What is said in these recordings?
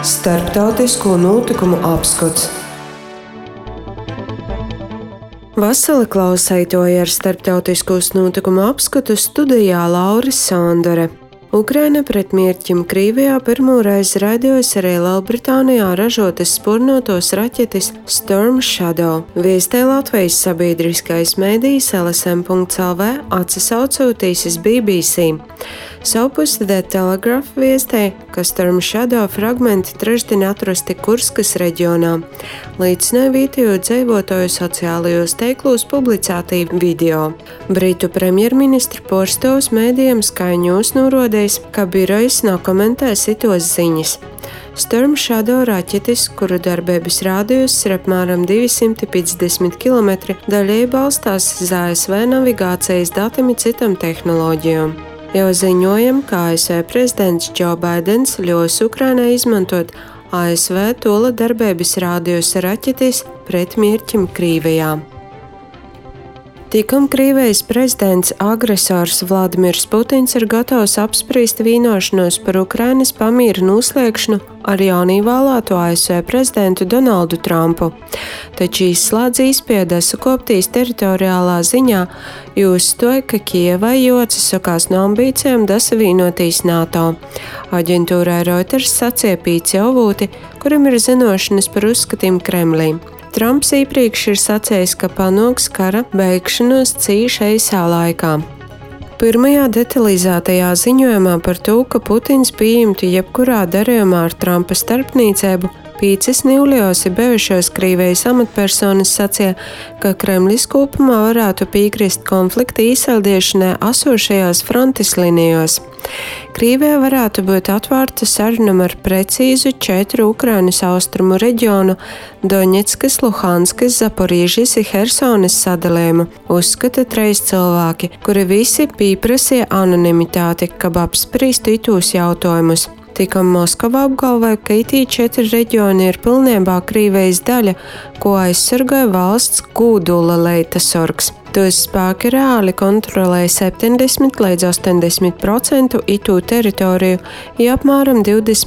Starptautisko notikumu apskats. Vasali klausētoja ar starptautiskos notikumu apskatu studijā Lauris Sondore. Ukraina pret mērķim Krievijā pirmoreiz raidījusi arī Lielbritānijā ražotas spurnotos raķetes Storm Shadow. Viestē Latvijas sabiedriskais mēdījis LSM.lv atsaucoties BBC. Savupusi The Telegraph viestē, ka Storm Shadow fragmenti trešdien atrasti Kurskas reģionā. Līdzinēja vietējo dzīvotāju sociālajos tīklos publicētī video. Britu premjerministra porstovs mēdījiem Sky News norādījis, ka birojs nekomentē sitos ziņas. Storm Shadow raķetes, kuru darbības rādījus ir apmēram 250 km, daļēji balstās uz ASV navigācijas datiem un citām tehnoloģijām. Jau ziņojam, ka ASV prezidents Joe Bidens ļaus Ukrainai izmantot ASV tola darbības rādījus raķetes pret mērķim Krievijā. Tikam Krievijas prezidents agresors Vladimirs Putins ir gatavs apspriest vienošanos par Ukrainas pamīra noslēgšanu ar jaunīvēlēto ASV prezidentu Donaldu Trumpu. Taču izslēdz izpildu sakoptīs teritoriālā ziņā, jo uzstoja, ka Kijevai jāatsakās no ambīcijām savienoties NATO. Aģentūrai Reuters sacīja Pīci Ovūti, kurim ir zinošanas par uzskatiem Kremlī. Trumps iepriekš ir sacījis, ka panāks kara beigšanos cīši īsā laikā. Pirmajā detalizētajā ziņojumā par to, ka Putins pieņemtu jebkurā darījumā ar Trumpa starpniecību, Pīcis Nīvlijos bijušos Krievijas amatpersonas sacīja, ka Kremlis kopumā varētu piekrist konflikta izsaldēšanai esošajās frontes līnijos. Krievijai varētu būt atvērta sarunam ar precīzu 4 Ukrainas austrumu reģionu Doņetskas, Luhanskas, Zaporīžas un Hersonas sadalījumu, uzskata 3 cilvēki, kuri visi pieprasīja anonimitāti, kad apspriestu itūs jautājumus. Tikam Moskava apgalvoja, ka itī 4 reģioni ir pilnībā Krievijas daļa, ko aizsargāja valsts kūdula leitasargs. Tos spēki reāli kontrolēja 70 līdz 80% itū teritoriju, ja apmēram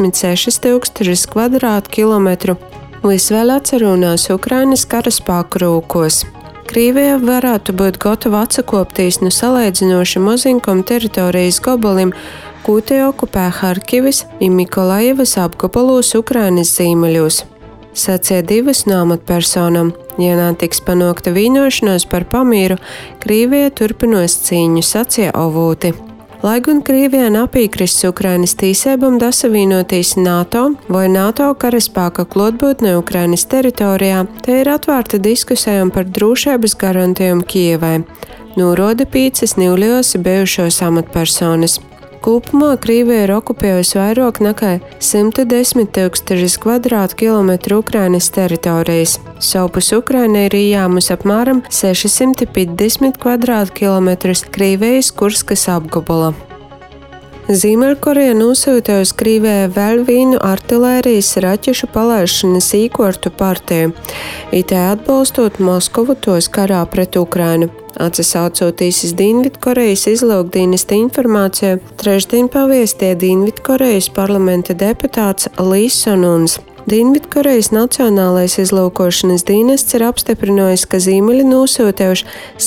26,000 kvadrātkilometru. Visvēl atcerunās Ukrainas karaspēku rūkos. Krievija varētu būt gatava atsakopties no salīdzinoši mazinkam teritorijas gabalim, ko te okupē Harkivas un Mikolajevas apgabalos Ukrainas ziemeļos. Sacīja 2 no amatpersonām. Ja netiks panākta vienošanos par pamīru, Krievija turpinās cīņu, sacīja Ovūti. Lai gan Krievijā nepiekrist Ukrainas tīsībām savienoties NATO vai NATO karaspēka klātbūtne Ukrainas teritorijā, te ir atvērta diskusijām par drošības garantējumu Kijevai, norāda Pīcis Nīvlijos bijušos amatpersonas. Kopumā Krievija ir okupējusi vairāk nekā 110,000 kvadrātkilometru Ukrainas teritorijas. Savpus Ukraina ir ieņēmusi apmēram 650 kvadrātkilometrus Krievijas Kurskas apgabala. Ziemeļkoreja nosūtīja uz Krievijai vēl vienu artilērijas raķešu palaišanas īkortu partiju, it atbalstot Moskovu tos karā pret Ukrainu. Atsaucoties uz Dienvidkorejas izlūkdienesta informāciju, trešdien paviestīja Dienvidkorejas parlamenta deputāts Lee Son-uns. Dienvidkorejas Nacionālais izlūkošanas dienests ir apstiprinājis, ka ziemeļi nosūtījuši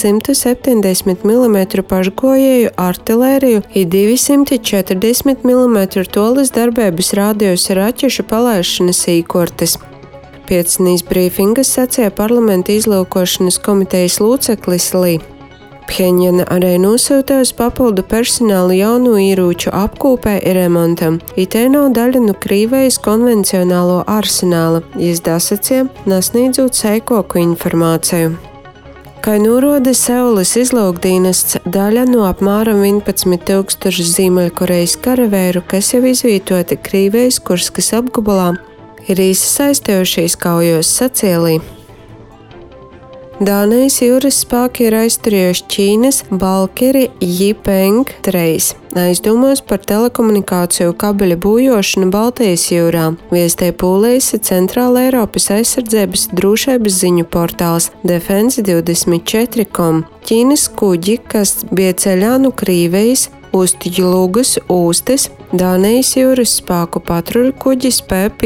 170 mm pašgojēju artilēriju un 240 mm tolas darbības rādījusi raķešu palaišanas īkortes. Piecnīs brīfingas sacīja parlamenta izlūkošanas komitejas loceklis Lee. Pjēņana arī nosūtījusi papildu personālu jaunu ierūču apkopē un remontam, un te nav daļa no Krievijas konvencionālo arsenāla, sacīja, nesniedzot seikoku informāciju. Kā norāda Seulas izlūkdienests, daļa no apmēram 11,000 Ziemeļkorejas karavēru, kas jau izvietoti Krievijas Kurskas apgabalā, ir iesaistījušies kaujos, sacīja Lee. Dānijas jūras spēki ir aizturējuši Ķīnas Balkeri Jipeng 3 aizdomos par telekomunikāciju kabeļa būjošanu Baltijas jūrā, viestēja Polijas Centrāla Eiropas aizsardzības drošības ziņu portāls Defense24.com. Ķīnas kuģi, kas bija ceļā no Krievijas, Ustjlugas ūstes, Dānijas jūras spēku patruļkuģis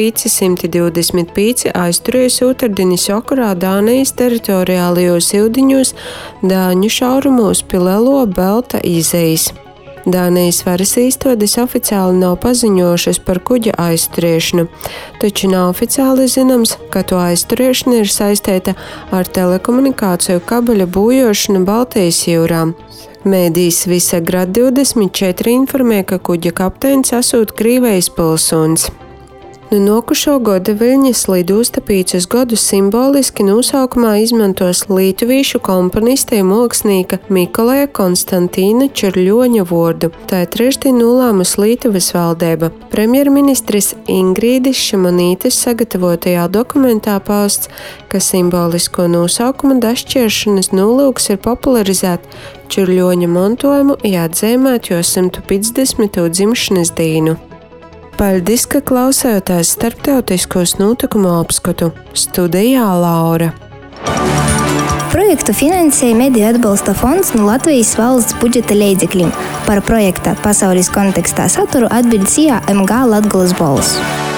P525 aizturējis ūterdinis okurā Dānijas teritoriālajos ildiņos Dāņu šaurumos Pilelo Belta izejas. Dānijas varas iestādes oficiāli nav paziņojušas par kuģa aizturēšanu, taču nav oficiāli zināms, ka to aizturēšana ir saistīta ar telekomunikāciju kabeļa būjošanu Baltijas jūrā. Mēdījis Visegrad 24 informē, ka kuģa kapteinis esot Krīvijas pilsonis. Nokušo gada Viļņas lidosta 5 gadus simboliski nosaukumā izmantos lietuvīšu komponista un mākslinieka Mikolaja Konstantīna Čirļoņa vārdu. Tā ir trešdien nolēmus Lietuvas valdība. Premjerministres Ingrīdis Šimonītes sagatavotajā dokumentā pausts, ka simbolisko nosaukuma dašķiršanas nolūks ir popularizēt Čirļoņa mantojumu un atzīmēt jo 150. dzimšanas dienu. Paldies, ka klausījāties starptautiskos notikumu apskatu. Studijā Laura. Projektu finansēja Mediju atbalsta fonds no Latvijas valsts budžeta līdzekļiem. Par projekta pasaules kontekstā saturu atbild SIA MG Latgolas balss.